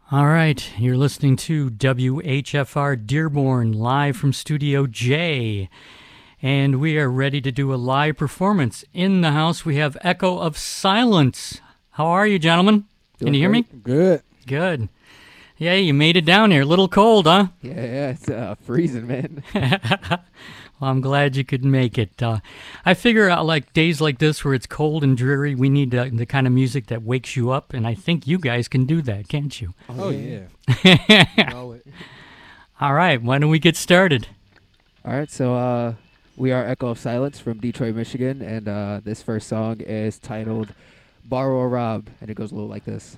All right, you're listening to WHFR Dearborn live from Studio J, and we are ready to do a live performance. In the house, we have Echo of Silence. How are you, gentlemen? Can you hear me? Good. Good. Yeah, you made it down here. A little cold, huh? Yeah, it's freezing, man. Well, I'm glad you could make it. I figure out like days like this where it's cold and dreary, we need the kind of music that wakes you up, and I think you guys can do that, can't you? Oh, yeah. Know it. All right, why don't we get started? All right, so we are Echo of Silence from Detroit, Michigan, and this first song is titled Borrow or Rob, and it goes a little like this.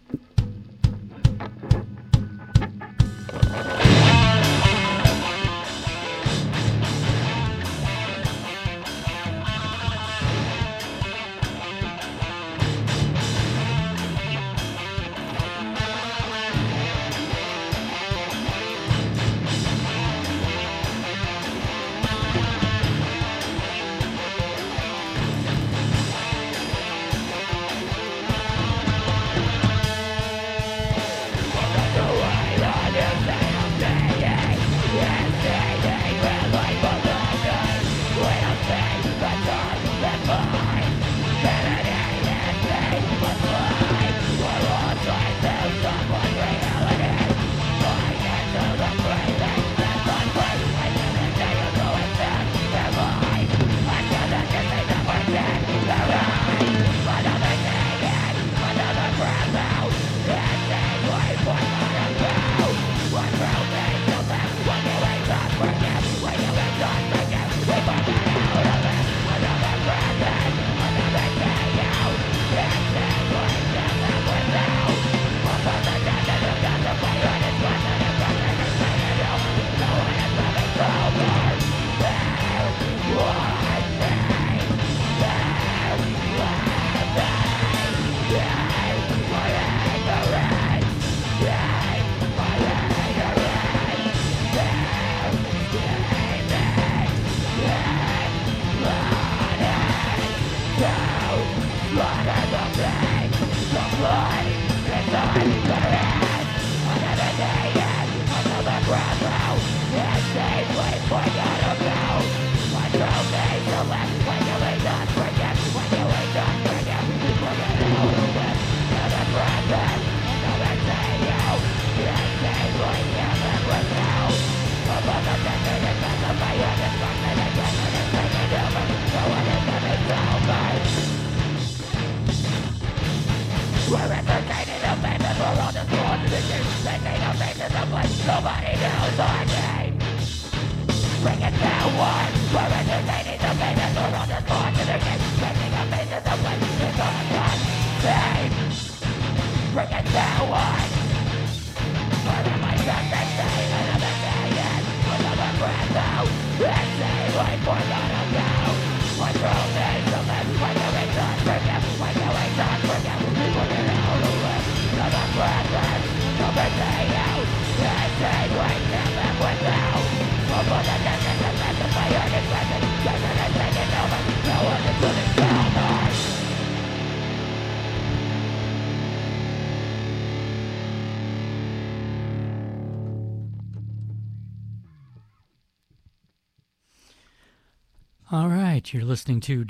All right, you're listening to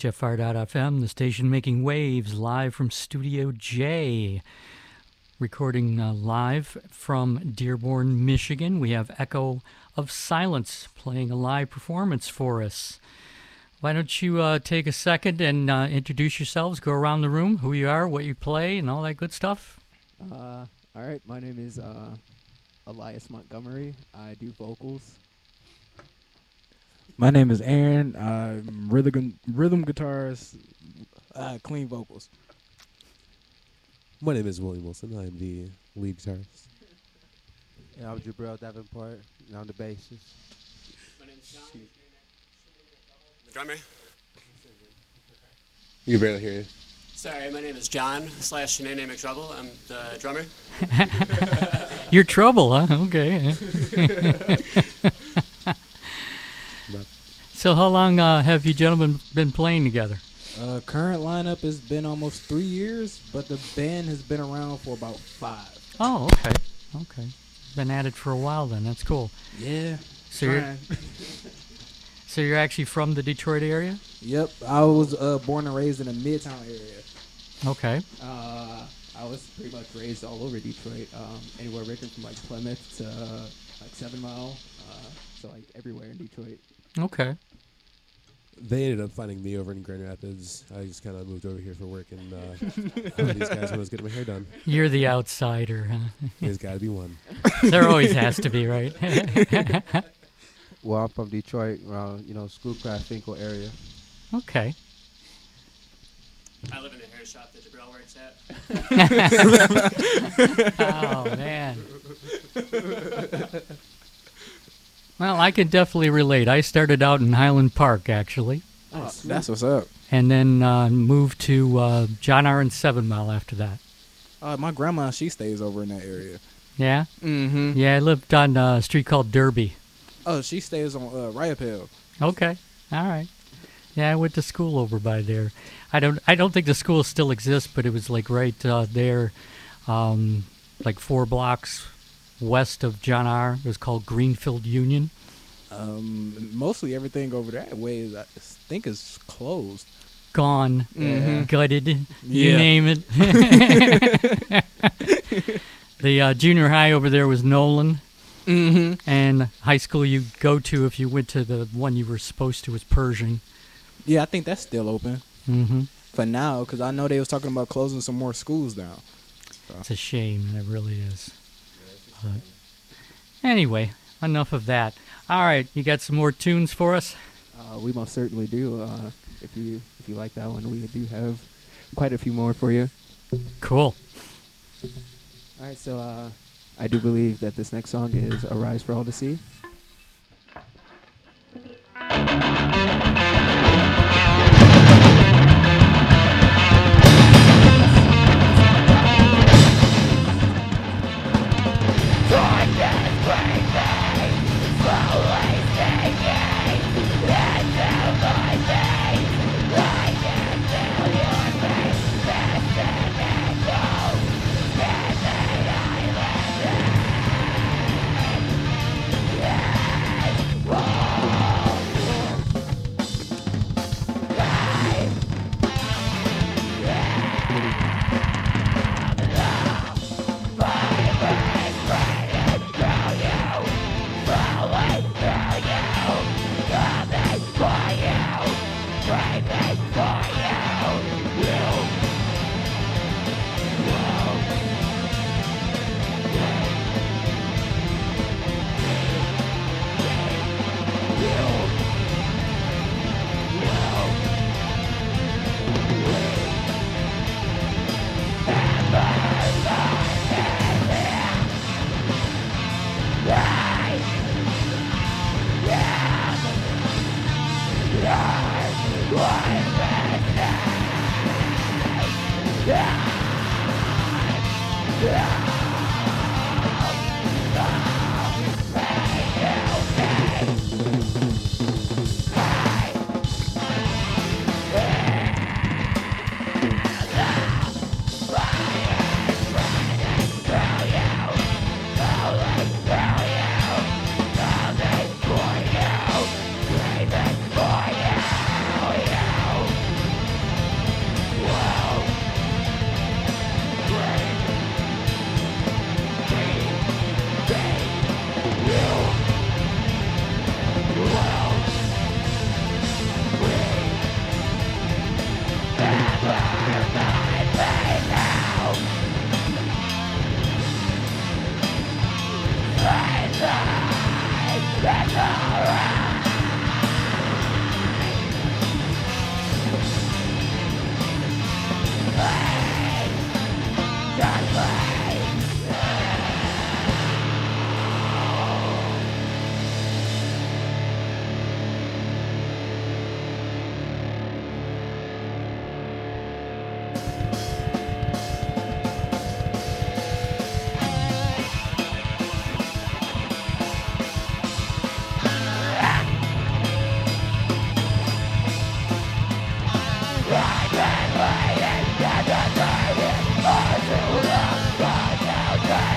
WHFR.FM, the station making waves live from Studio J. Recording live from Dearborn, Michigan. We have Echo of Silence playing a live performance for us. Why don't you take a second and introduce yourselves, go around the room, who you are, what you play, and all that good stuff? All right, my name is Elias Montgomery. I do vocals. My name is Aaron. I'm rhythm guitarist, clean vocals. My name is William Wilson. I'm the lead guitarist. Yeah, I'm Jabril Davenport, and I'm the bassist. My name's John. The drummer. You can barely hear you. Sorry, my name is John / Shanae McTrouble. I'm the drummer. You're Trouble, huh? Okay. So how long have you gentlemen been playing together? Current lineup has been almost 3 years, but the band has been around for about 5. Oh, okay. Okay. Been at it for a while then. That's cool. Yeah. So you're, Trying. so you're actually from the Detroit area? Yep. I was born and raised in the Midtown area. Okay. I was pretty much raised all over Detroit, anywhere ranging from like Plymouth to like 7 Mile, so like everywhere in Detroit. Okay. They ended up finding me over in Grand Rapids. I just kind of moved over here for work and found these guys when I was getting my hair done. You're the outsider, huh? There's got to be one. There always has to be, right? Well, I'm from Detroit, around Schoolcraft, Finkel area. Okay. I live in the hair shop that Jabril works at. Oh, man. Well, I could definitely relate. I started out in Highland Park, actually, That's what's up. and then moved to John R. and 7 Mile after that. My grandma, she stays over in that area. Yeah? Mm-hmm. Yeah, I lived on a street called Derby. Oh, she stays on Riopelle. Okay. All right. Yeah, I went to school over by there. I don't think the school still exists, but it was like right there, like 4 blocks west of John R. It was called Greenfield Union. Mostly everything over that way, I think, is closed. Gone, Mhm. gutted, you Yeah. name it. The junior high over there was Nolan, Mm-hmm. and high school you go to if you went to the one you were supposed to was Pershing. Yeah, I think that's still open Mm-hmm. for now, because I know they was talking about closing some more schools down. It's a shame, it really is. But anyway, enough of that. All right, you got some more tunes for us? We most certainly do. If you like that one, we do have quite a few more for you. Cool. All right, so I do believe that this next song is "Arise for All to See." Right,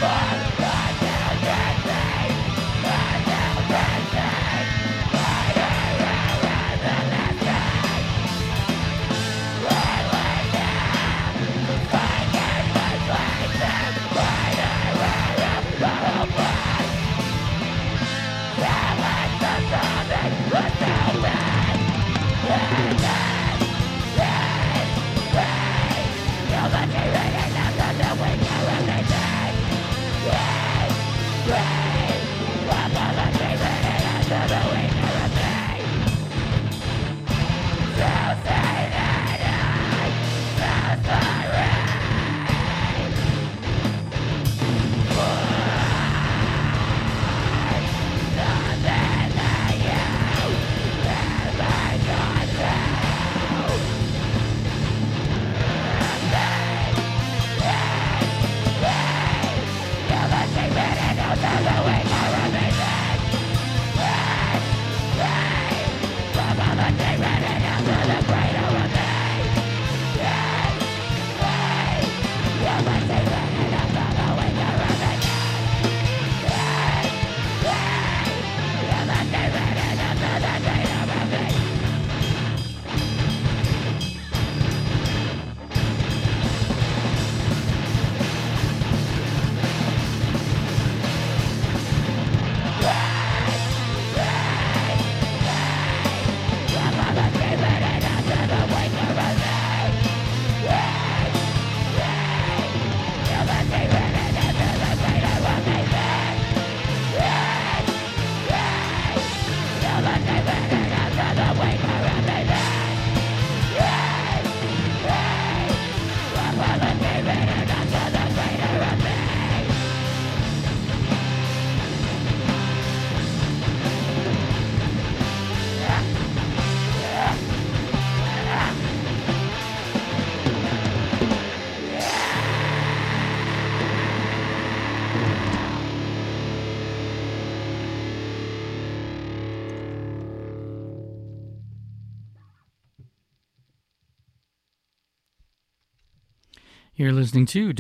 You're listening to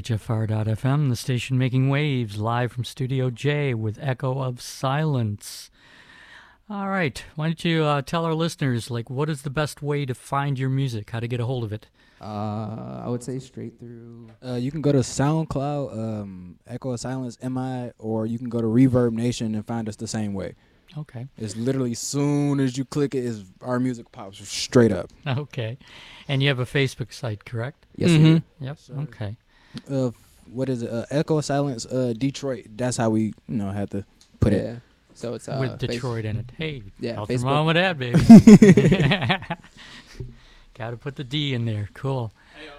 WHFR.FM, the station making waves, live from Studio J with Echo of Silence. All right, why don't you tell our listeners, like, what is the best way to find your music, how to get a hold of it? I would say straight through. You can go to SoundCloud, Echo of Silence, MI, or you can go to Reverb Nation and find us the same way. Okay. It's literally soon as you click it, our music pops straight up. Okay. And you have a Facebook site, correct? Yes, we do. Yep. Sir. Okay. What is it? Echo of Silence, Detroit. That's how we, had to put it. Yeah. So it's With Detroit in it. Hey, yeah, nothing Facebook. wrong with that, baby. Got to put the D in there. Cool.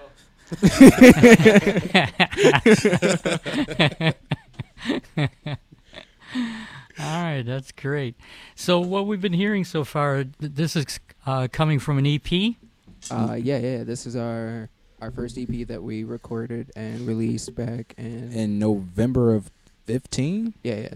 All right, that's great. So what we've been hearing so far, this is coming from an EP? Yeah. This is our first EP that we recorded and released back In November of 15?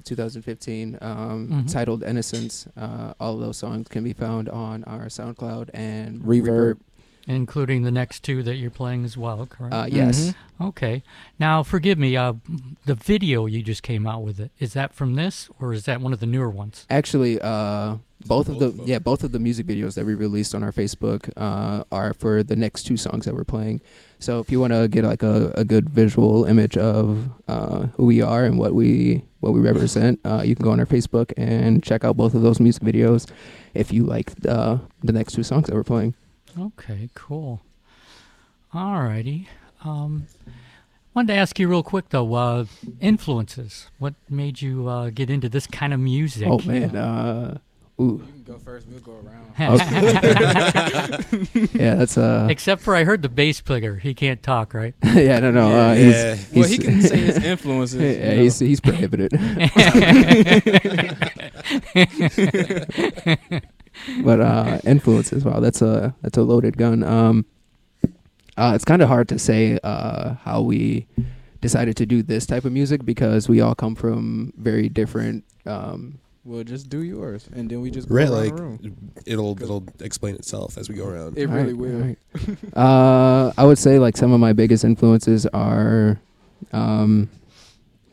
2015, titled Innocence. All of those songs can be found on our SoundCloud and Reverb. Including the next two that you're playing as well, correct? Yes. Okay. Now, forgive me, the video you just came out with, is that from this, or is that one of the newer ones? Actually, both of the music videos that we released on our Facebook are for the next two songs that we're playing. So if you want to get like a good visual image of who we are and what we represent, you can go on our Facebook and check out both of those music videos if you like the next two songs that we're playing. Okay, cool. All righty. Wanted to ask you real quick, though, influences. What made you get into this kind of music? Oh, man. Ooh. You can go first. We'll go around. Yeah, that's Except for I heard the bass player. He can't talk, right? yeah, no. Yeah. Well, he can say his influences. Yeah, he's prohibited. But influences, wow, that's a loaded gun. It's kind of hard to say how we decided to do this type of music because we all come from very different. Well, just do yours, and then we just go Right, around like the room. it'll explain itself as we go around. It really will. I would say like some of my biggest influences are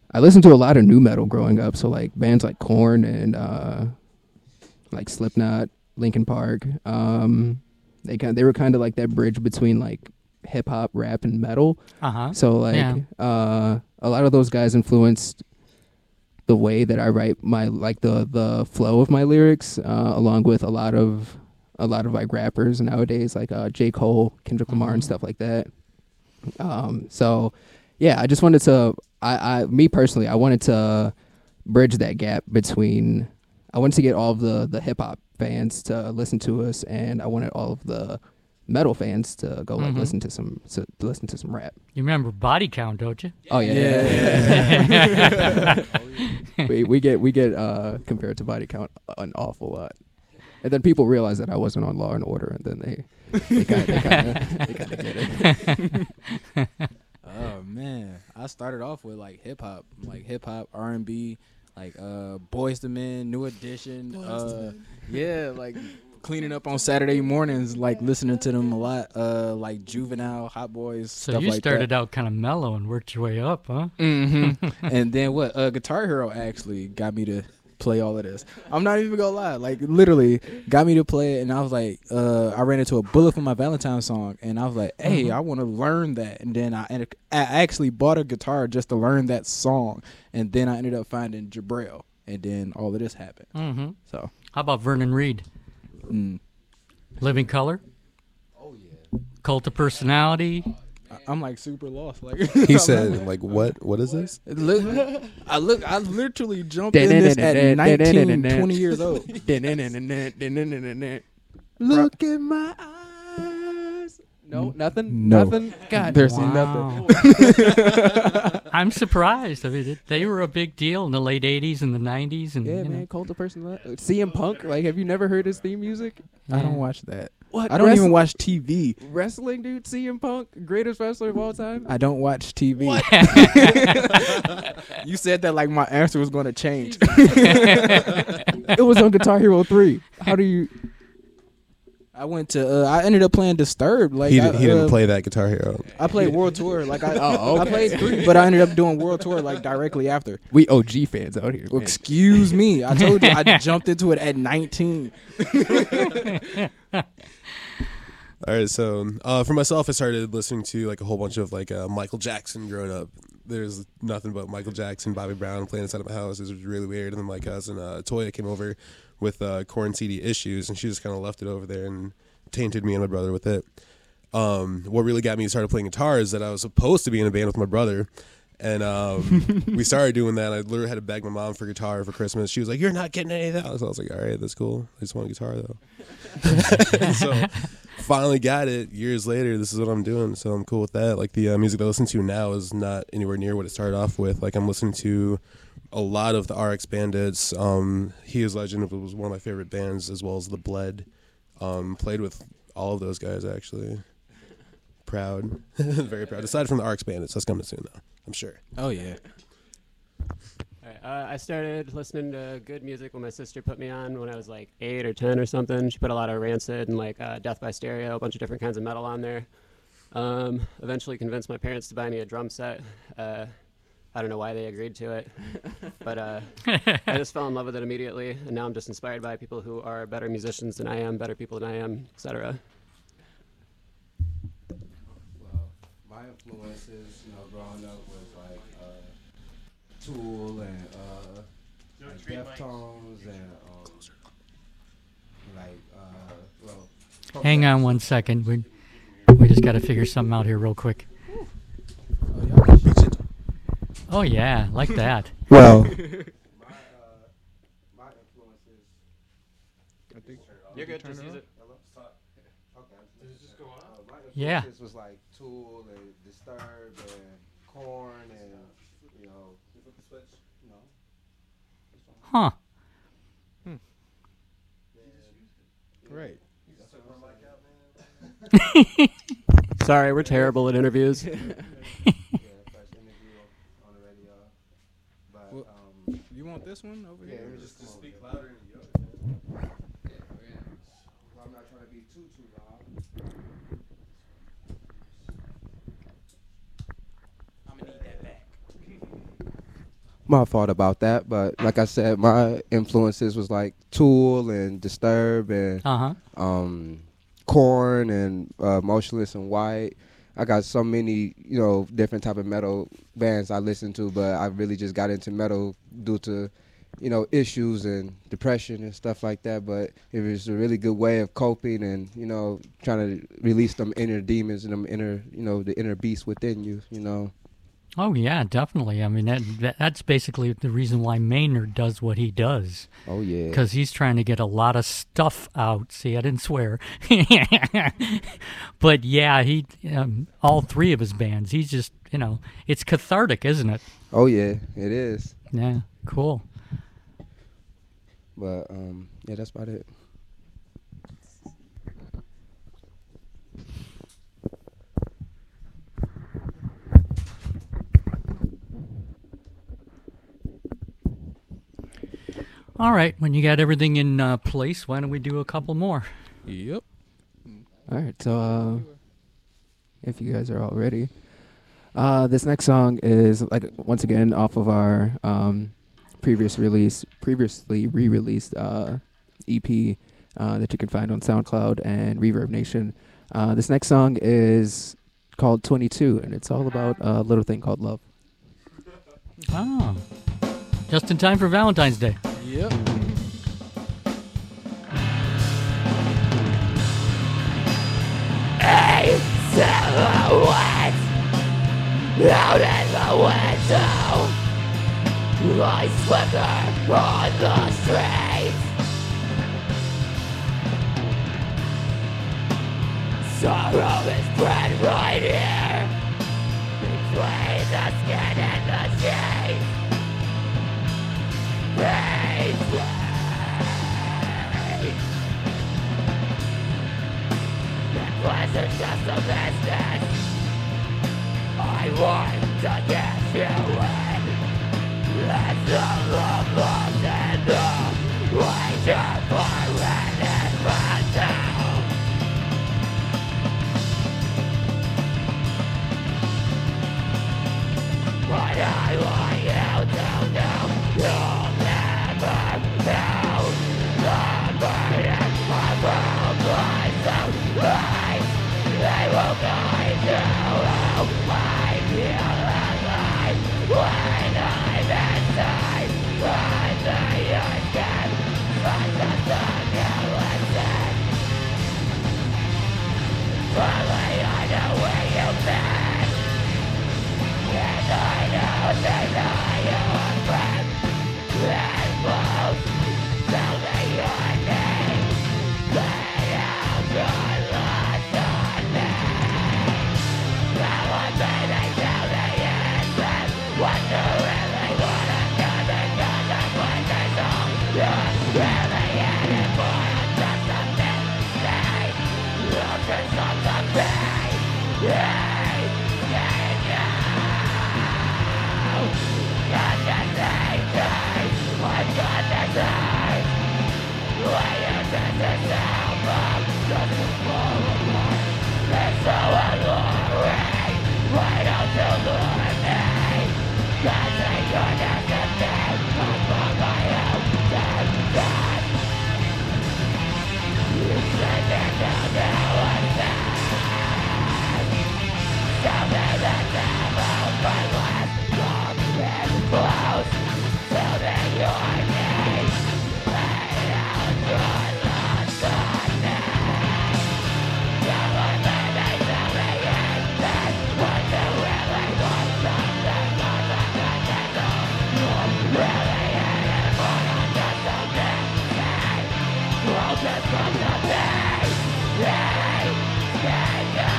I listened to a lot of new metal growing up. So like bands like Korn and like Slipknot, Linkin Park. They were kind of like that bridge between like hip hop, rap, and metal. So like a lot of those guys influenced the way that I write my like the flow of my lyrics, along with a lot of like rappers nowadays, like J. Cole, Kendrick Lamar, and stuff like that. So yeah, I just wanted to me personally, I wanted to bridge that gap between. I wanted to get all of the hip hop fans to listen to us, and I wanted all of the metal fans to go like listen to some rap. You remember Body Count, don't you? Oh yeah. we get compared to Body Count an awful lot, and then people realize that I wasn't on Law and Order, and then they kind of get it. Oh man, I started off with like hip hop, R&B, like Boyz II Men, New Edition, yeah, like cleaning up on Saturday mornings, like listening to them a lot, like Juvenile, Hot Boys, So stuff you like started that. out kind of mellow and worked your way up, huh? And then what? Guitar Hero actually got me to play all of this. I'm not even gonna lie, like literally got me to play it, and I was like, I ran into a Bullet for My Valentine song, and I was like, hey, I want to learn that, and then I actually bought a guitar just to learn that song, and then I ended up finding Jabril, and then all of this happened. So How about Vernon Reid? Living Color? Oh yeah. Cult of Personality? I'm like super lost. Like He said, like, what is this? I literally jumped in this at 19, 20 years old. Look in my eyes. No, nothing. No. Nothing. God, There's Wow. I'm surprised. I mean, they were a big deal in the late 80s and the 90s. And, yeah, you know. man. Cult of Personality. CM Punk. Like, have you never heard his theme music? I don't watch that. What? I don't even watch TV. Wrestling, dude. CM Punk, greatest wrestler of all time. I don't watch TV. You said that like my answer was going to change. It was on Guitar Hero 3. How do you? I went to. I ended up playing Disturbed. Like He I didn't play that Guitar Hero. I played World Tour. Like I okay. I played 3, but I ended up doing World Tour like directly after. We OG fans out here. Man. Excuse me. I told you I jumped into it at 19. All right, so for myself, I started listening to like a whole bunch of like Michael Jackson growing up. There's nothing but Michael Jackson, Bobby Brown playing inside of my house. It was really weird. And then my cousin Toya came over with Corn CD Issues, and she just kind of left it over there and tainted me and my brother with it. What really got me started playing guitar is that I was supposed to be in a band with my brother. And we started doing that. I literally had to beg my mom for guitar for Christmas. She was like, "You're not getting any of that." So I was like, "All right, that's cool. I just want a guitar, though." So finally got it years later. This is what I'm doing, so I'm cool with that. Like the music that I listen to now is not anywhere near what it started off with. Like I'm listening to a lot of the RX Bandits. He Is Legend was one of my favorite bands, as well as The Bled. Played with all of those guys actually. Proud, very proud. Aside from the RX Bandits, that's coming soon though. I'm sure. Oh yeah. I started listening to good music when my sister put me on when I was like 8 or 10 or something. She put a lot of Rancid and like Death by Stereo, a bunch of different kinds of metal on there. Eventually convinced my parents to buy me a drum set. I don't know why they agreed to it, but I just fell in love with it immediately, and now I'm just inspired by people who are better musicians than I am, better people than I am, etc. Well, my influences, growing up was like Tool and like Deftones and Hang on 1 second. We just got to figure something out here real quick. Oh, yeah, like that. Well, my influences. You're good, just use it. My Yeah. influences was like Tool and Disturbed and Korn and Huh. right. Sorry, we're terrible at interviews. first interview on the radio. But You want this one over yeah, here? let me just speak louder in the other. I'm not trying to be too loud. I'm gonna need that back. my fault about that. But like I said, my influences was like Tool and Disturb and Korn and Motionless and White. I got so many, different type of metal bands I listen to, but I really just got into metal due to, issues and depression and stuff like that. But it was a really good way of coping and, trying to release them inner demons and them inner, the inner beast within you. Oh, yeah, definitely. I mean, that's basically the reason why Maynard does what he does. Oh, yeah. Because he's trying to get a lot of stuff out. See, I didn't swear. But, yeah, all three of his bands, he's just, it's cathartic, isn't it? Oh, yeah, it is. Yeah, cool. But, yeah, that's about it. All right, when you got everything in place, why don't we do a couple more? Yep. All right, so if you guys are all ready, this next song is once again off of our previously re-released EP that you can find on SoundCloud and Reverb Nation. This next song is called 22, and it's all about a little thing called love. Oh, just in time for Valentine's Day. Yep. A silhouette out in the window, lights flicker on the street. Sorrow is bred right here, between the skin and the sheet. Pleasure's just a business. I want to get you in. Let the love lost in the wager for it down. What I want you to know, you'll never know. The burden of all myself lies. They will guide you how I feel alive when I'm inside. Under your skin, such a song you listen. Finally I know where you've been, and I know they know you are friends. And both tell me your name, lay out your lost on me. Now one day they tell the answer, what you really wanna do, because I'm what they told you really in it for just a mistake. Look at something big, hey, no. Got that same day, I've got that time. Why you did this album, just to fall apart. It's so alluring, why don't you lure me? Cause you're just a thing, I'm from my own dead. You said that you'll do what's bad. Tell me that I'm out my last long and close. Tell me your name, lay out your lost on me. Tell me baby, tell me anything, what you really want, something more than that all. Really in it for just a mistake. Roll this from the pain, hey, no.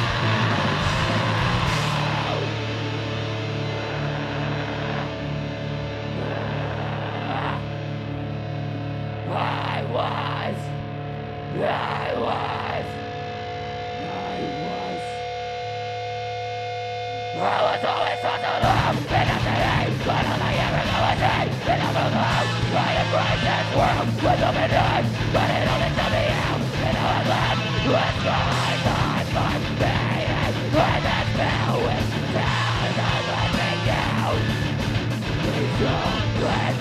I was always so long, and at the end, but all I ever know is hate, and I'm alone. I embrace this world with open eyes, but it only took me out, and all I left was my time, my pain, and that spell with down, I let me down. Please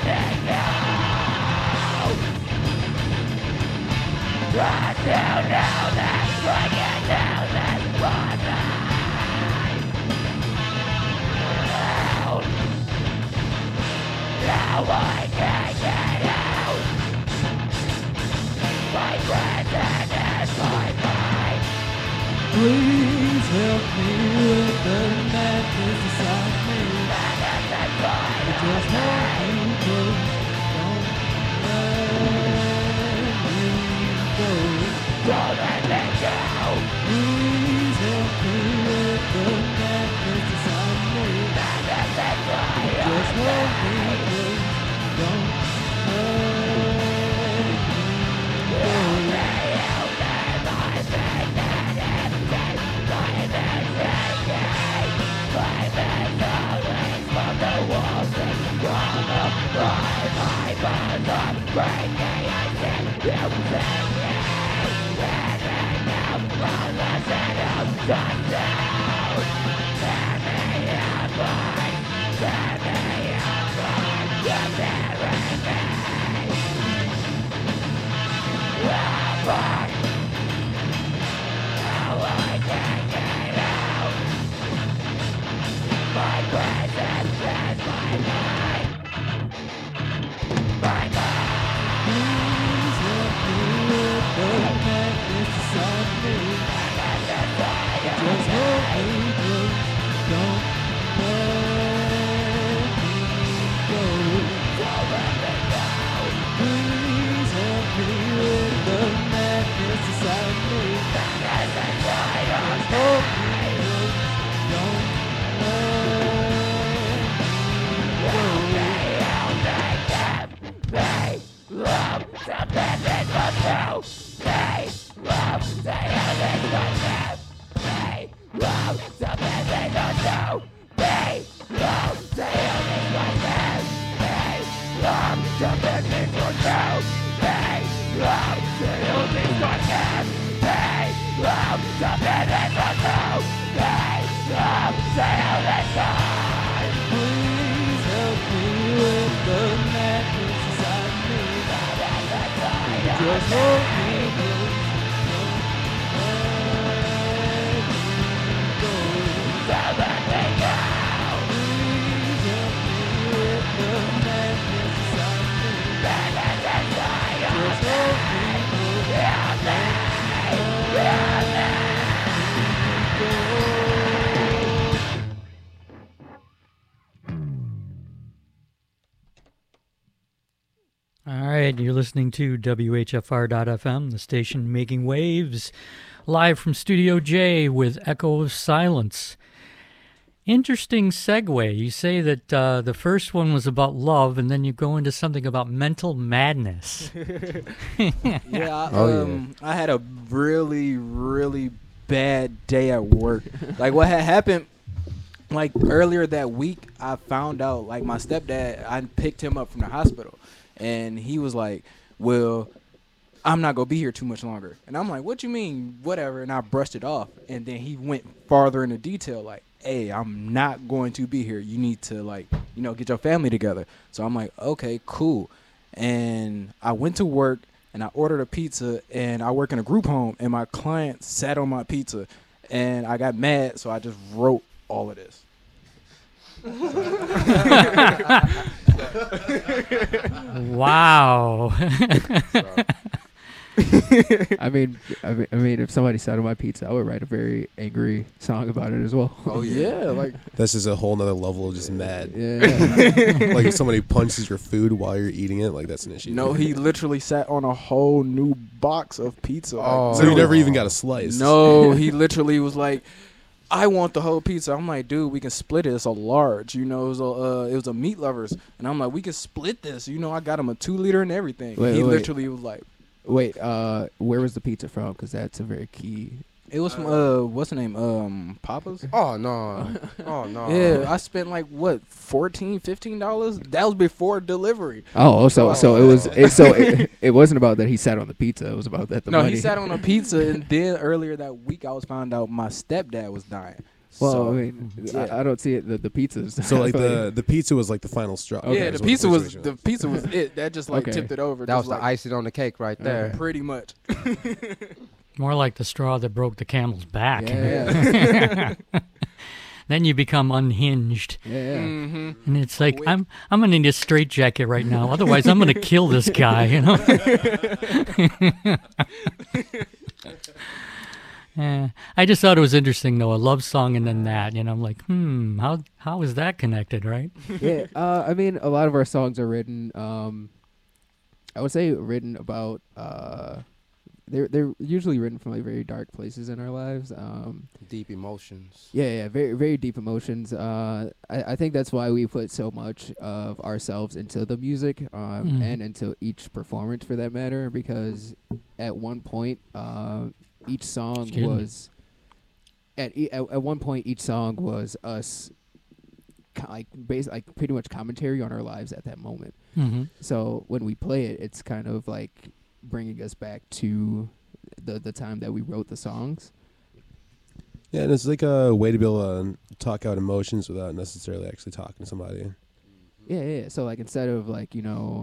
Please help me with the madness inside me. Just hold me close, don't let me go. Don't let me go. Please help me with the madness inside me. Just hold me close, don't let me go. All right, you're listening to WHFR.FM, the station making waves, live from Studio J with Echo of Silence. Interesting segue. You say that the first one was about love, and then you go into something about mental madness. I had a really, really bad day at work. Like, what had happened, like, earlier that week, I found out, like, my stepdad, I picked him up from the hospital. And he was like, well, I'm not going to be here too much longer. And I'm like, what you mean? Whatever. And I brushed it off. And then he went farther into detail, like, hey, I'm not going to be here. You need to, like, you know, get your family together. So I'm like, okay, cool. And I went to work, and I ordered a pizza, and I work in a group home, and my client sat on my pizza. And I got mad, so I just wrote all of this. Wow. I mean, if somebody sat on my pizza, I would write a very angry song about it as well. Oh yeah, like That's just a whole nother level of just mad. Yeah. Like if somebody punches your food while you're eating it, like that's an issue. no, he literally sat on a whole new box of pizza. Like, So you never even got a slice. no, he literally was like, I want the whole pizza. I'm like, dude, we can split it. It's a large, you know. It was a meat lovers, and I'm like, we can split this. You know, I got him a 2-liter and everything. He literally was like, Wait, where was the pizza from? Because that's a very key. it was from what's the name? Papa's. Oh no. Oh no. Yeah, I spent like what $14-15. That was before delivery. Oh, so it wasn't about that he sat on the pizza. It was about that the No, money. he sat on a pizza, and then earlier that week I was found out my stepdad was dying. Well, So, I mean, yeah. I don't see it. The pizzas. So like But- the pizza was like the final straw. Okay. Yeah, is the what pizza was situation it. That just like Okay. tipped it over. That just was the like, icing on the cake right there. pretty much. More like the straw that broke the camel's back. Yeah. Then you become unhinged. Yeah. Mm-hmm. And it's like, Quick. I'm gonna need a straitjacket right now. Otherwise, I'm gonna kill this guy. You know. Yeah, I just thought it was interesting though, a love song and then that. You know, I'm like, how is that connected, right? Yeah. I mean, a lot of our songs are written. I would say written about. They're usually written from like very dark places in our lives. Deep emotions. Yeah, very very deep emotions. I think that's why we put so much of ourselves into the music, and into each performance for that matter. Because at one point, each song Excuse me. was at one point each song was us, like pretty much commentary on our lives at that moment. Mm-hmm. So when we play it, it's kind of like bringing us back to the time that we wrote the songs. Yeah, and it's like a way to be able to talk out emotions without necessarily actually talking to somebody. Yeah. So like instead of like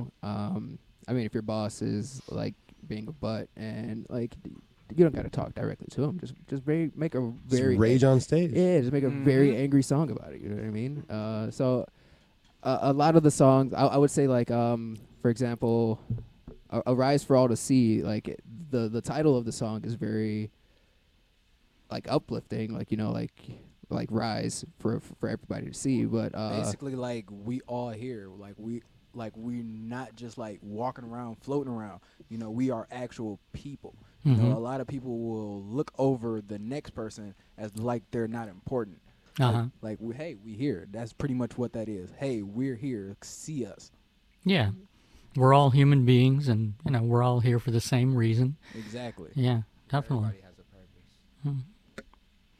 I mean, if your boss is like being a butt and like you don't got to talk directly to him, just make a very Just rage on stage. Yeah, just make a very angry song about it. You know what I mean? So a lot of the songs, I would say, like for example, "A Rise for All to See." Like the title of the song is very like uplifting, like like rise for everybody to see. But Basically, like we all here, like we not just like walking around, floating around. You know, we are actual people. You know, a lot of people will look over the next person as like they're not important. Like hey, we here. That's pretty much what that is. Hey, we're here. See us. Yeah, we're all human beings, and we're all here for the same reason. Exactly. Yeah, definitely. Everybody has a purpose.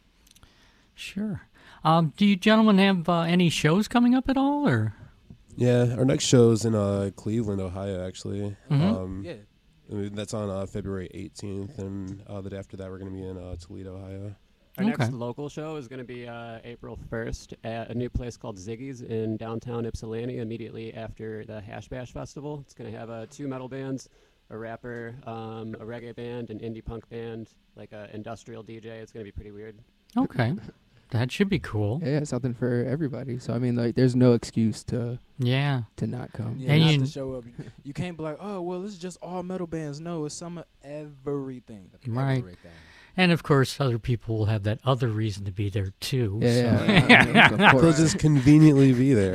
Sure. Do you gentlemen have any shows coming up at all, or? Yeah, our next show's in Cleveland, Ohio, actually. Yeah. I mean, that's on February 18th, and the day after that, we're going to be in Toledo, Ohio. Our Okay. next local show is going to be April 1st at a new place called Ziggy's in downtown Ypsilanti, immediately after the Hash Bash Festival. It's going to have 2 metal bands, a rapper, a reggae band, an indie punk band, like an industrial DJ. It's going to be pretty weird. Okay, that should be cool. yeah, something for everybody. So I mean, like, there's no excuse to Yeah. not come. Yeah, And not you- to show up. You can't be like, oh, well, it's just all metal bands. No, it's some of everything. Right. Everything. And of course, other people will have that other reason to be there too. so- Yeah. Of They'll course. just conveniently be there.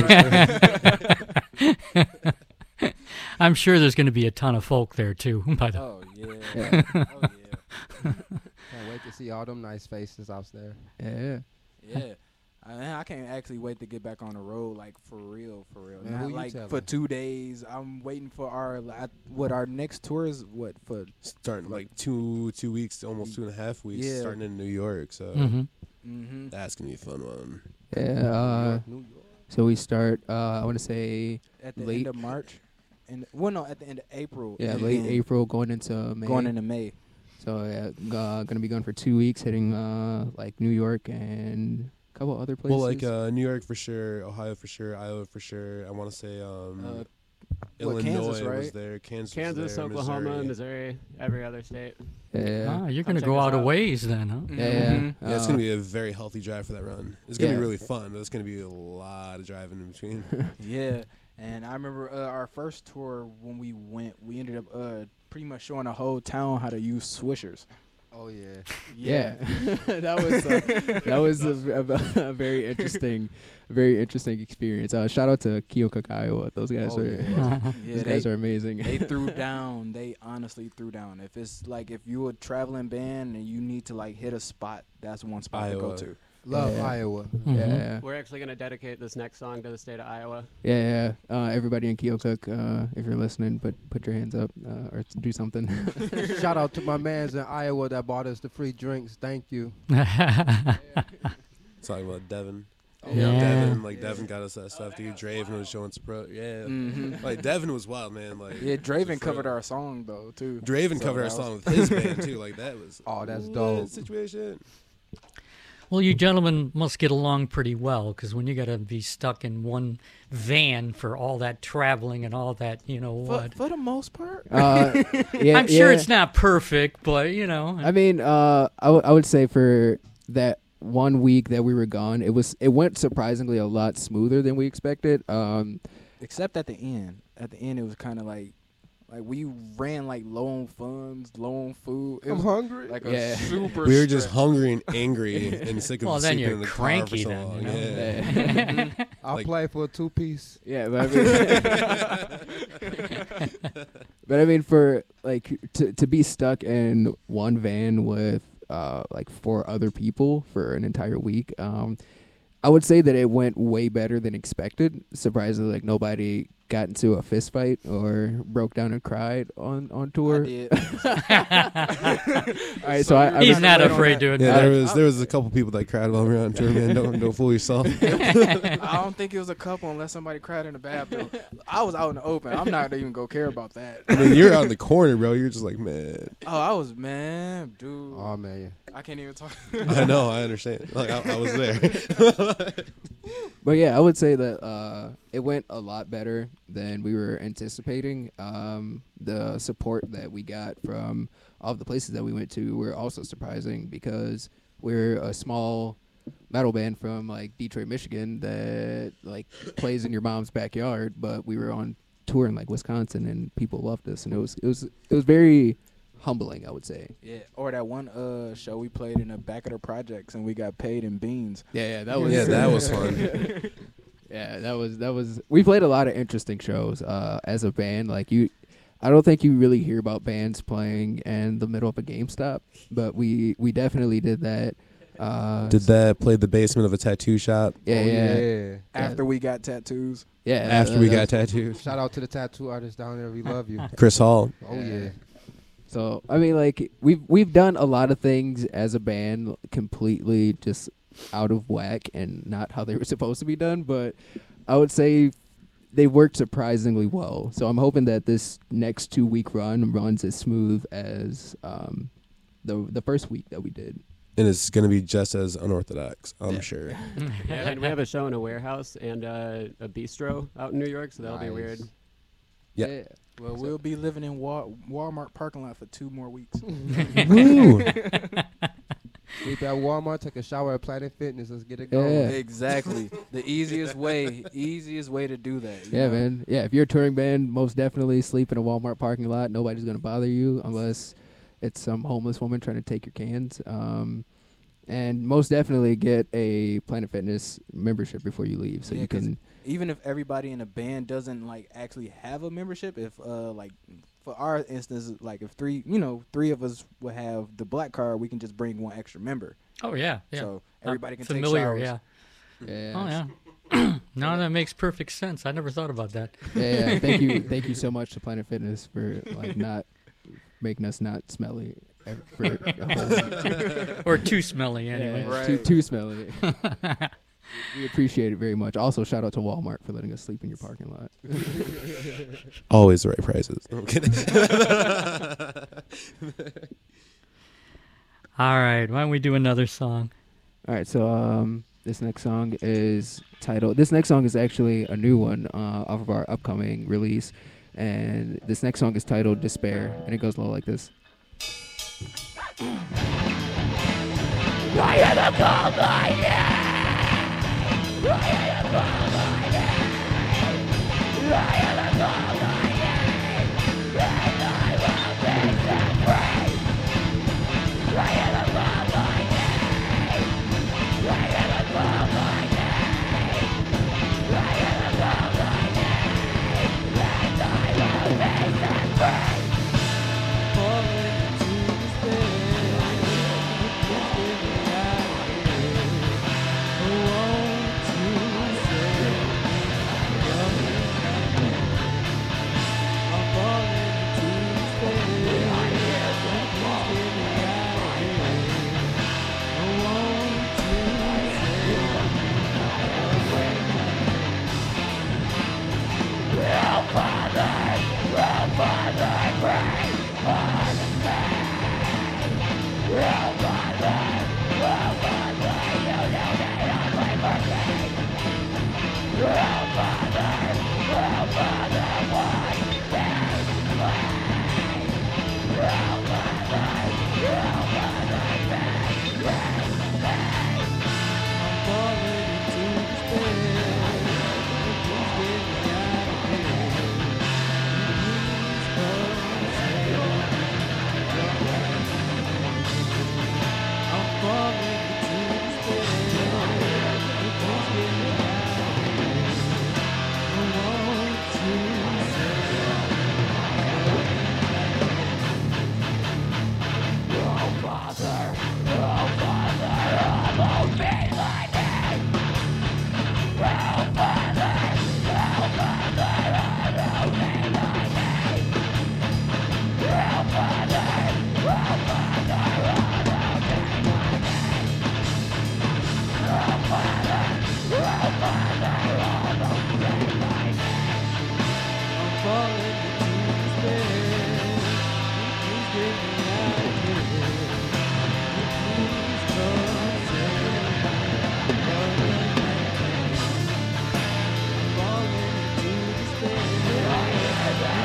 I'm sure there's going to be a ton of folk there too. By the Oh, yeah. Yeah. Oh, yeah. Can't wait to see all them nice faces out there. Yeah. Yeah. I can't actually wait to get back on the road, like for real. Man, who Not you like telling? for 2 days. I'm waiting for our next tour is what for? Starting like 2 weeks, almost 2.5 weeks, Yeah. starting in New York. So Mhm. Mm-hmm. that's going to be a fun one. Yeah. New York. So we start. I want to say At the late. end of March, and no, at the end of April. Yeah, and late then April going into May. Going into May. So yeah, gonna be gone for 2 weeks, hitting like New York and a couple other places. Well, like New York for sure, Ohio for sure, Iowa for sure. I want to say Illinois Kansas, was right? there, Kansas, Kansas, was there, Oklahoma, Missouri, every other state. yeah, Ah, you're Come going to check go us out a out. ways then, huh? yeah, yeah. Yeah, it's gonna be a very healthy drive for that run. It's gonna Yeah. be really fun, but it's gonna be a lot of driving in between. Yeah, and I remember our first tour when we went, we ended up pretty much showing the whole town how to use swishers. Oh yeah. Yeah, that was a very interesting experience. Shout out to Keokuk, Iowa. Those guys Oh, are yeah. Yeah, those guys are amazing. they threw down. They honestly threw down. If it's like if you're a traveling band and you need to like hit a spot, that's one spot to go Iowa. to. Love Yeah. Iowa. Mhm. Yeah, We're actually going to dedicate this next song to the state of Iowa. yeah. Everybody in Keokuk, if you're listening, put your hands up or do something. Shout out to my mans in Iowa that bought us the free drinks. Thank you. Talking about Devin. Yeah. Devin, like Devin got us that stuff, dude. Draven was showing support. Yeah, Mhm. like Devin was wild, man. Like Yeah, Draven for covered real. our song though too. Draven So covered our that song was- with his band too. Like that was Oh, that's a lit dope. situation. Well, you gentlemen must get along pretty well, because when you got to be stuck in one van for all that traveling and all that, you know what? For the most part. Yeah, I'm sure yeah. it's not perfect, but you know. I mean, I would say for that 1 week that we were gone, it went surprisingly a lot smoother than we expected. Except at the end. At the end, it was kind of like we ran like low on funds, low on food. It I'm was hungry. like Yeah. a super. We were just stress. hungry and angry and sick of Well, then sleeping you're in the cranky car for so then, long. you know? Yeah. I'll Like- play for a 2-piece. Yeah, but I mean, for like to be stuck in one van with like 4 other people for an entire week, I would say that it went way better than expected. Surprisingly, like nobody got into a fist fight or broke down and cried on tour. I did. All right, so I He's mean, not right on afraid that. to admit Yeah, it. there was a couple people that cried while we were on tour, man. Don't fool yourself. I don't think it was a couple unless somebody cried in the bathroom. I was out in the open. I'm not even gonna care about that. I mean, you're out in the corner, bro. You're just like, man. Oh, I was man, dude. Oh man, I can't even talk. I know, I understand. Like I was there. But yeah, I would say that it went a lot better than we were anticipating. The support that we got from all of the places that we went to were also surprising, because we're a small metal band from like Detroit, Michigan that like plays in your mom's backyard, but we were on tour in like Wisconsin and people loved us, and it was very humbling, I would say. Yeah, or that one show we played in the back of the projects and we got paid in beans. Yeah, that was that was fun. Yeah, that was. We played a lot of interesting shows as a band. Like I don't think you really hear about bands playing in the middle of a GameStop, but we definitely did that. Did that play the basement of a tattoo shop Yeah, Oh, yeah, After we got tattoos. yeah. after we got that- tattoos? Shout out to the tattoo artist down there. We love you. Chris Hall. Oh yeah. So I mean, like we've done a lot of things as a band completely just out of whack and not how they were supposed to be done, but I would say they worked surprisingly well. So I'm hoping that this next 2-week run runs as smooth as the first week that we did. And it's going to be just as unorthodox, I'm sure. Yeah, and we have a show in a warehouse and a bistro out in New York, so that'll be Nice. weird. Yeah. Well, we'll be living in Walmart parking lot for 2 more weeks. Woo. Sleep at Walmart, take a shower at Planet Fitness. Let's get it going. Yeah. Exactly. The easiest way to do that. you Yeah, know? man. Yeah, if you're a touring band, most definitely sleep in a Walmart parking lot. Nobody's gonna bother you unless it's some homeless woman trying to take your cans. And most definitely get a Planet Fitness membership before you leave, so Yeah, you 'cause can. Even if everybody in a band doesn't like actually have a membership, if like for our instance, like if three of us would have the black card, we can just bring 1 extra member. Oh yeah, yeah. So everybody can familiar, take showers. yeah. Yeah. Oh yeah. No, that makes perfect sense. I never thought about that. Yeah. Thank you so much to Planet Fitness for like not making us not smelly. For a whole week. Or too smelly anyway. Yeah, Right. too smelly. We appreciate it very much. Also, shout out to Walmart for letting us sleep in your parking lot. Always the right prices. I'm kidding. All right, why don't we do another song? All right, so this next song is titled. This next song is actually a new one off of our upcoming release, and this next song is titled "Despair," and it goes a little like this. I am a cold name. I am a cold name. I am a cold name. And I will be set free. I am a cold name. I am a cold name. I am a cold name. And I will be set free. Falling to despair. It's getting out of here. I want to say,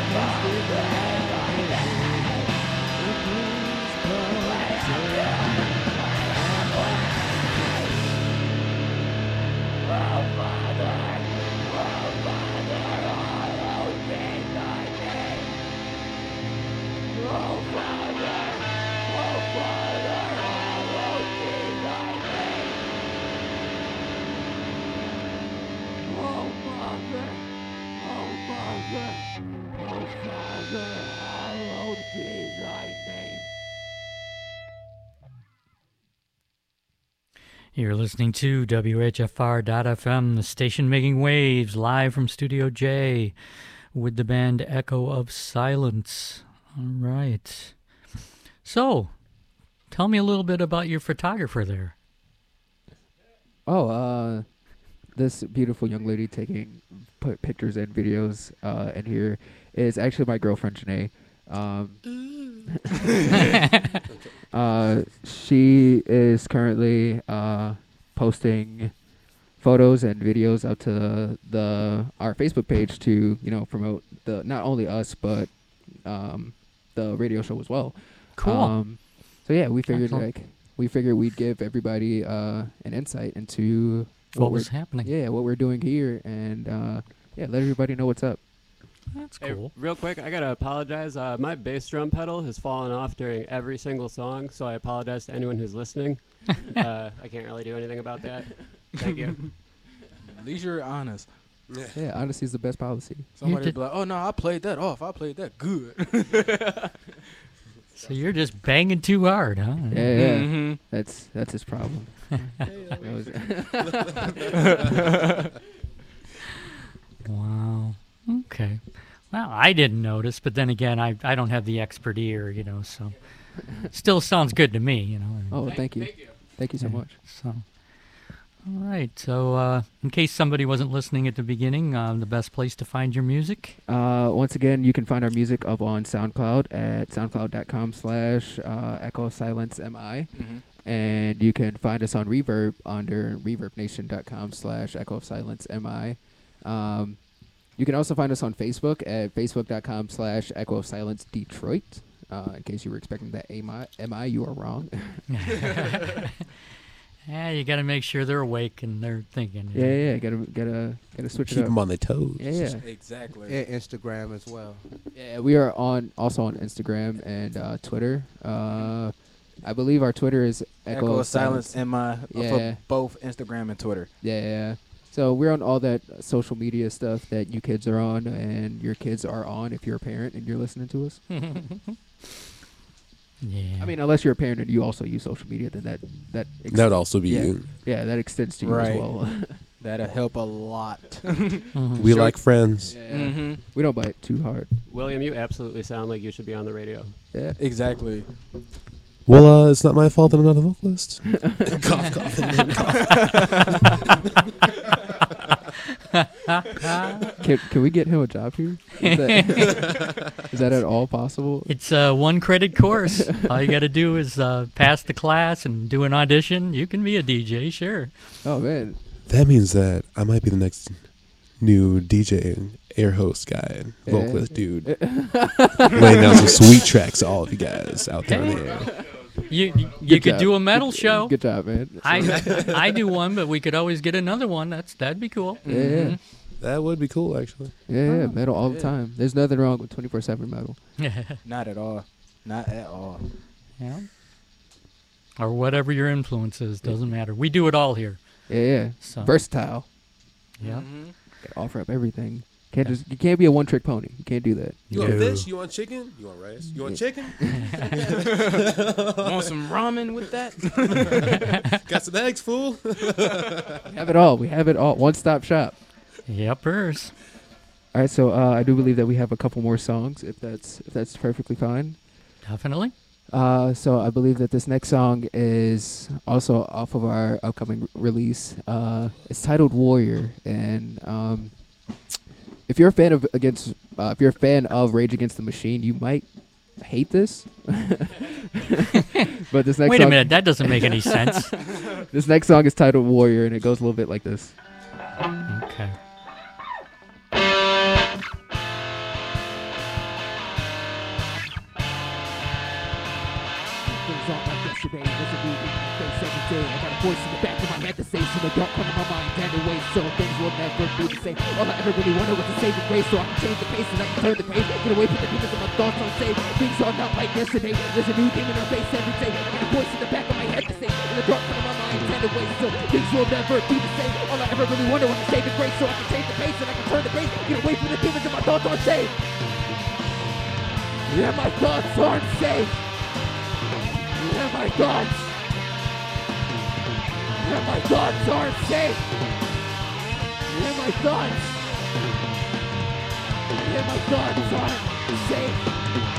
You're listening to WHFR.FM, the station making waves, live from Studio J with the band Echo of Silence. All right. So, tell me a little bit about your photographer there. Oh, this beautiful young lady taking pictures and videos in here is actually my girlfriend, Janae. She is currently posting photos and videos up to our Facebook page to promote the not only us but the radio show as well. Cool. So yeah, we figured Excellent. we'd give everybody an insight into What was happening? Yeah, what we're doing here, and let everybody know what's up. That's Hey, cool. real quick, I gotta apologize. My bass drum pedal has fallen off during every single song, so I apologize to anyone who's listening. I can't really do anything about that. Thank you. At least you're honest. Yeah, honesty is the best policy. Somebody did- be like, "Oh no, I played that off. I played that good." So you're just banging too hard, huh? Yeah, Mm-hmm. that's his problem. Wow. Okay. Well, I didn't notice, but then again, I don't have the expert ear, so still sounds good to me, Oh, thank you. Thank you so Yeah. much. So, all right. So, in case somebody wasn't listening at the beginning, the best place to find your music. Once again, you can find our music up on SoundCloud at soundcloud.com/Echo Silence MI. And you can find us on Reverb under reverbnation.com/Echo of Silence MI. You can also find us on Facebook at facebook.com/Echo of Silence Detroit. In case you were expecting that MI, you are wrong. Yeah, you got to make sure they're awake and they're thinking. yeah, gotta switch Keep it up. them on their toes. Yeah. Exactly. And Instagram as well. Yeah, we are also on Instagram and Twitter. I believe our Twitter is Echo of Silence MI Yeah. for both Instagram and Twitter. Yeah. So we're on all that social media stuff that you kids are on and your kids are on if you're a parent and you're listening to us. Yeah. I mean, unless you're a parent and you also use social media, then that That'd also be yeah. you. Yeah, that extends to you Right. as well. That'll help a lot. Mhm. We like friends. Yeah. We don't bite too hard. William, you absolutely sound like you should be on the radio. Yeah. Exactly. Well, it's not my fault that I'm not a vocalist. Cough, cough. Can we get him a job here? Is that at all possible? It's a one-credit course. All you got to do is pass the class and do an audition. You can be a DJ, sure. Oh man. That means that I might be the next new DJ and air host guy, Yeah. vocalist dude. Laying down some sweet tracks to all of you guys out there. Hey. in the air. You Good could job. do a metal show. Good job, man. I do one, but we could always get another one. That'd be cool. Yeah. That would be cool, actually. Yeah, metal all the time. There's nothing wrong with 24/7 metal. Not at all. Not at all. Yeah. Or whatever your influence is, doesn't matter. We do it all here. Yeah. So Versatile. yeah. Gotta offer up everything. You can't be a one-trick pony. You can't do that. You want No. fish? You want chicken? You want rice? You want chicken? Want some ramen with that? Got some eggs, fool? We have it all. We have it all. One-stop shop. Yepers. All right, so I do believe that we have a couple more songs, if that's perfectly fine. Definitely. So I believe that this next song is also off of our upcoming release. It's titled Warrior, and if you're a fan of Rage Against the Machine, you might hate this. But this next Wait a song, minute. That doesn't make any sense. This next song is titled Warrior, and it goes a little bit like this. Okay. it's all like yesterday. There's a new thing in my face every day. I got a voice in the back of my head that says, so they don't come to my mind anyway. So things will never be the same. All I ever really wanted was a saving grace, so I can change the pace and I can turn the page. Get away from the demons of my thoughts on save. Things are not like yesterday. There's a new demon in my face every day. I got a voice in the back of my head that says, in the dark of my mind anyway. So things will never be the same. All I ever really wanted was a saving grace, so I can change the pace and I can turn the page. Get away from the demons of my thoughts on save. Yeah, my thoughts aren't safe. Yeah, my thoughts. Yeah, my thoughts aren't safe. Yeah, my thoughts. Yeah, my thoughts aren't safe.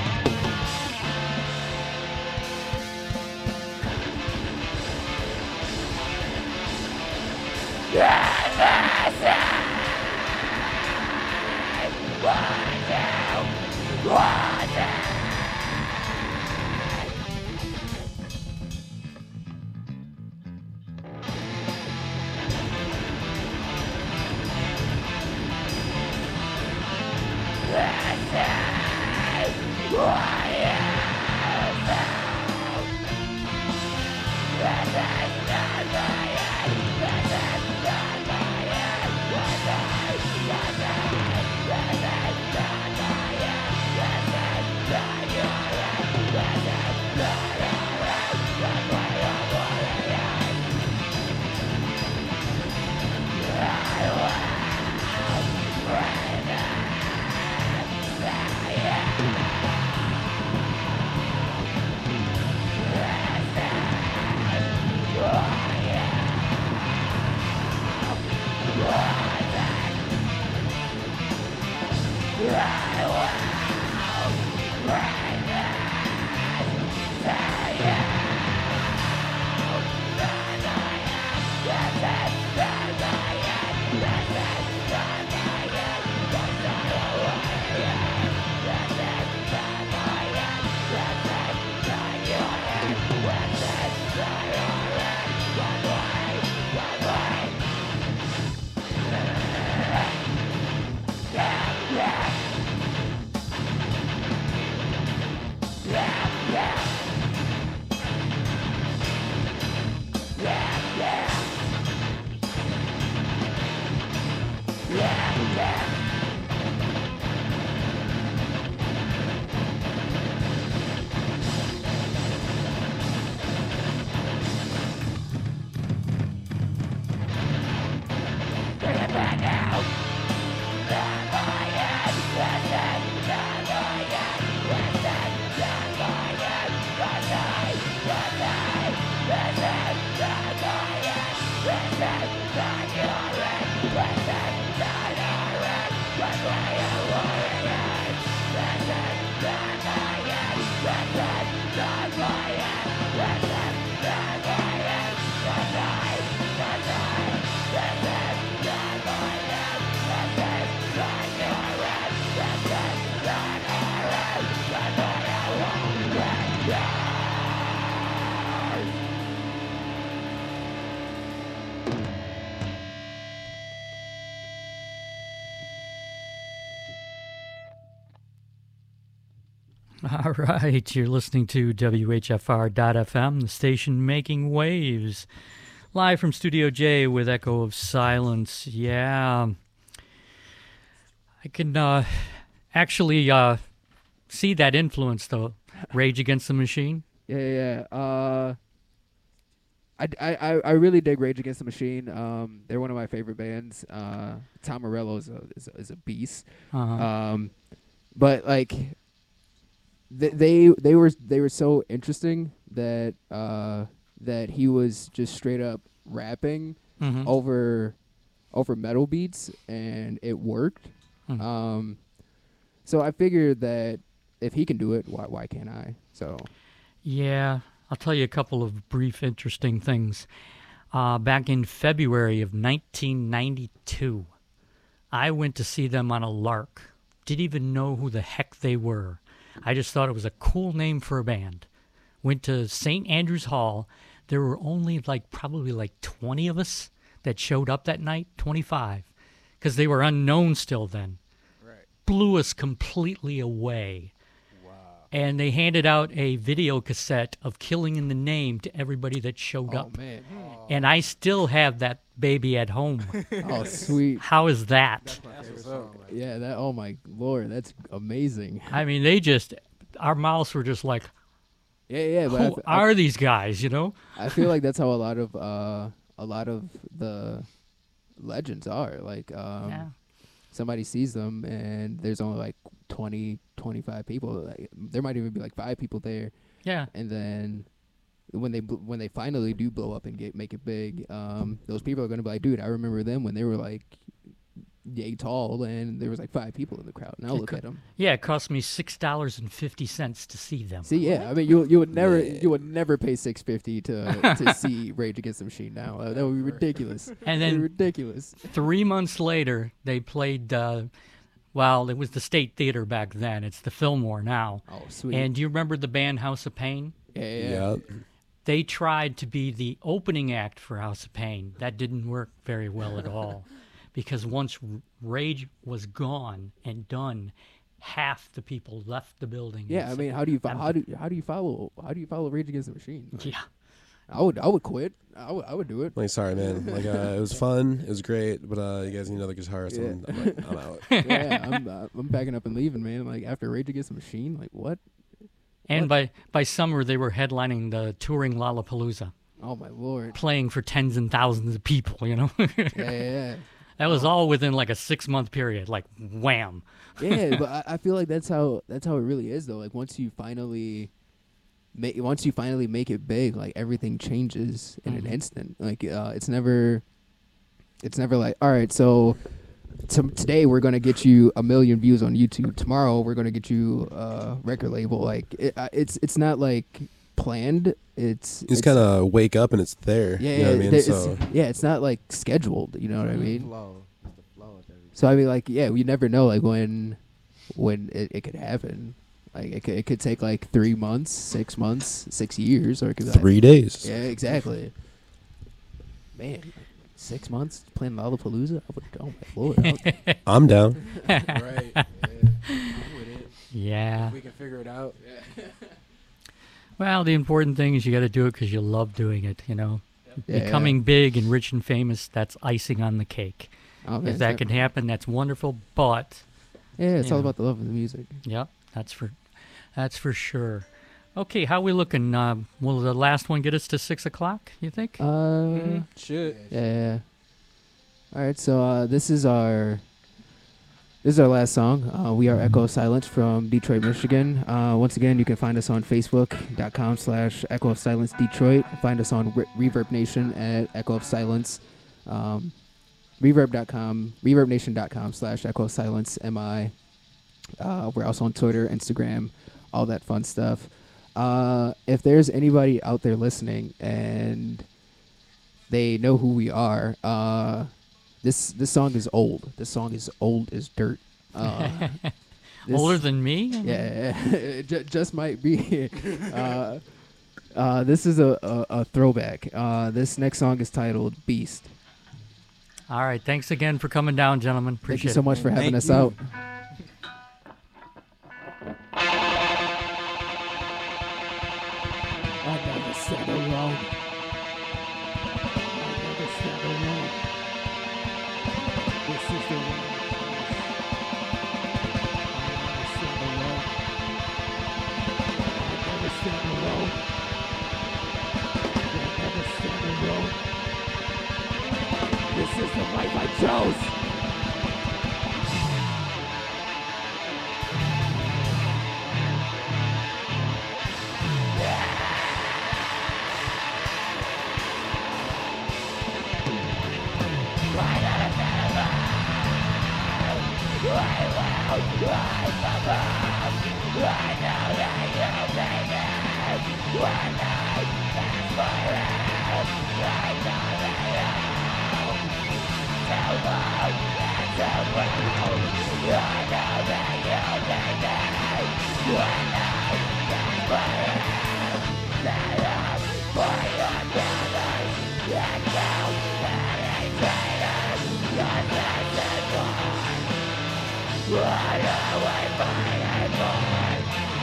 All right, you're listening to WHFR.FM, the station making waves. Live from Studio J with Echo of Silence. Yeah. I can actually see that influence, though. Rage Against the Machine. Yeah. I really dig Rage Against the Machine. They're one of my favorite bands. Tom Morello is a beast. Uh-huh. But like they were so interesting that that he was just straight up rapping Mhm. over metal beats, and it worked. Hmm. So I figured that if he can do it, why can't I? So Yeah, I'll tell you a couple of brief, interesting things. Back in February of 1992, I went to see them on a lark. Didn't even know who the heck they were. I just thought it was a cool name for a band. Went to St. Andrews Hall. There were only probably 20 of us that showed up that night, 25, because they were unknown still then. Right. Blew us completely away. Wow. and they handed out a video cassette of Killing in the Name to everybody that showed Oh up. man. And I still have that baby at home. Oh sweet. How is that? Yeah. That. Oh my lord. That's amazing. I mean, our mouths were just like, Yeah. But who are these guys, you know? I feel like that's how a lot of the legends are. Like Yeah. somebody sees them and there's only like 20, 25 people. Like, there might even be like 5 people there. Yeah. And then when they finally do blow up and make it big, those people are gonna be like, dude, I remember them when they were like yay tall and there was like 5 people in the crowd. Now look at them. Yeah, it cost me $6.50 to see them. See, yeah, I mean, you would never pay $6.50 to see Rage Against the Machine now. That would be ridiculous. And That'd be then ridiculous. 3 months later, they played, well, it was the State Theater back then. It's the Fillmore now. Oh, sweet. And do you remember the band House of Pain? yeah. They tried to be the opening act for House of Pain. That didn't work very well at all. Because once Rage was gone and done, half the people left the building. Yeah, I mean, how do you follow Rage Against the Machine? Like, Yeah. I would quit. I would do it. Like, sorry, man. Like, it was fun. It was great, but you guys need another guitarist. Yeah. I'm out. Yeah, I'm packing up and leaving, man. Like after Rage Against the Machine, like what? And by summer, they were headlining the touring Lollapalooza, Oh my lord. playing for tens and thousands of people, you know? Yeah. That was all within like a 6-month period, like wham. Yeah, but I feel like that's how it really is though. Like once you finally make it big, like everything changes in an instant. Like it's never like, all right, so today we're gonna get you 1 million views on YouTube. Tomorrow we're gonna get you a record label. Like it's not like planned. It's kind of wake up and it's there. yeah, You know what I mean? it's not like scheduled. You know what I mean? Flow. It's the flow of everything. So I mean, like, yeah, we never know, like when it could happen. Like it could take like 3 months, 6 months, 6 years, or it could 3 days. Yeah, exactly. Man, 6 months playing Lollapalooza. Oh my lord! I'm down. Right. Yeah. I'm with it. Yeah. We can figure it out. Well, the important thing is you got to do it because you love doing it, you know? Yeah. Becoming big and rich and famous, that's icing on the cake. Oh, man, If that can happen, that's wonderful, but, yeah, it's all Yeah. about the love of the music. yep, that's for sure. Okay, how we looking? Will the last one get us to 6 o'clock, you think? Should. Yeah. All right, so this is our last song. We are Echo of Silence from Detroit, Michigan. Once again, you can find us on Facebook.com/Echo of Silence Detroit. Find us on Reverb Nation at Echo of Silence. ReverbNation.com/Echo of Silence MI. We're also on Twitter, Instagram, all that fun stuff. If there's anybody out there listening and they know who we are, this song is old. This song is old as dirt. Older than me? Yeah, it just might be. This is a throwback. This next song is titled Beast. All right, thanks again for coming down, gentlemen. Thank Appreciate you so it. much for having Thank us you. out. I never stand alone. I never stand alone. This is the way. I never stand alone. I never stand alone. This is the life I chose.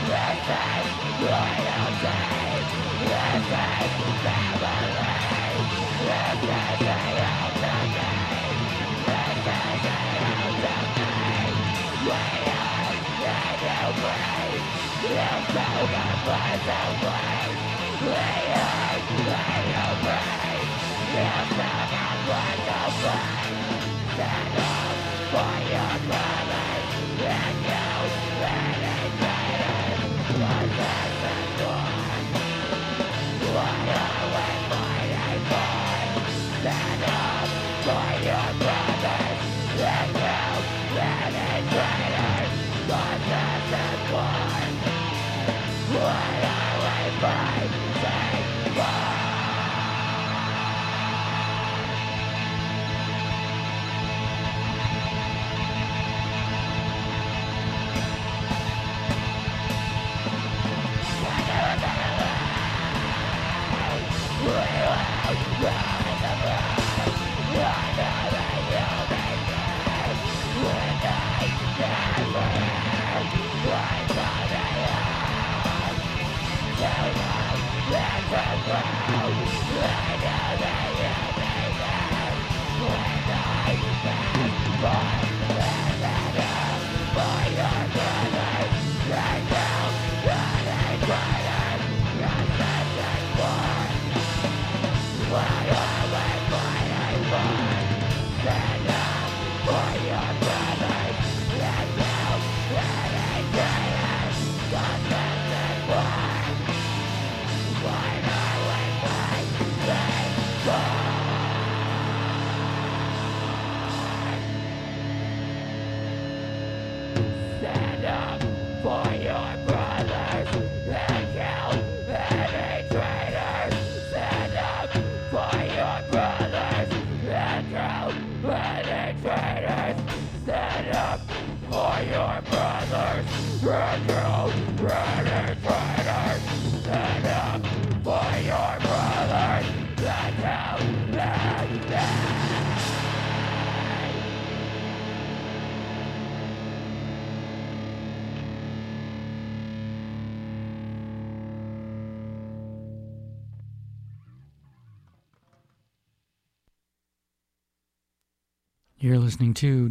You're listening to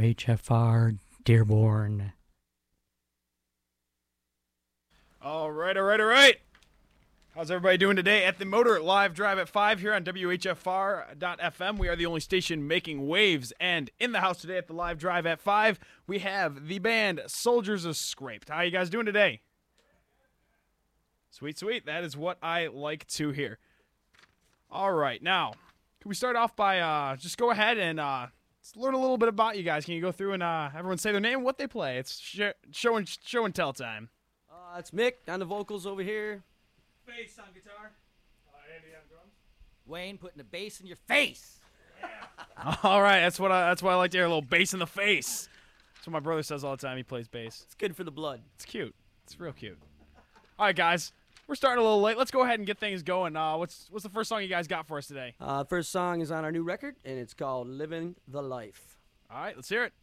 WHFR Dearborn. All right. How's everybody doing today at the Motor Live Drive at 5 here on WHFR.FM? We are the only station making waves, and in the house today at the Live Drive at 5, we have the band Soldiers of Scraped. How you guys doing today? Sweet. That is what I like to hear. All right, now, can we start off by just go ahead and let's learn a little bit about you guys. Can you go through and everyone say their name, what they play? It's show and tell time. It's Mick on the vocals over here. Bass on guitar. Andy on drums. Wayne putting the bass in your face. Yeah. All right, that's what I like to hear, a little bass in the face. That's what my brother says all the time. He plays bass. It's good for the blood. It's cute. It's real cute. All right, guys. We're starting a little late. Let's go ahead and get things going. What's the first song you guys got for us today? First song is on our new record, and it's called Living the Life. All right, let's hear it.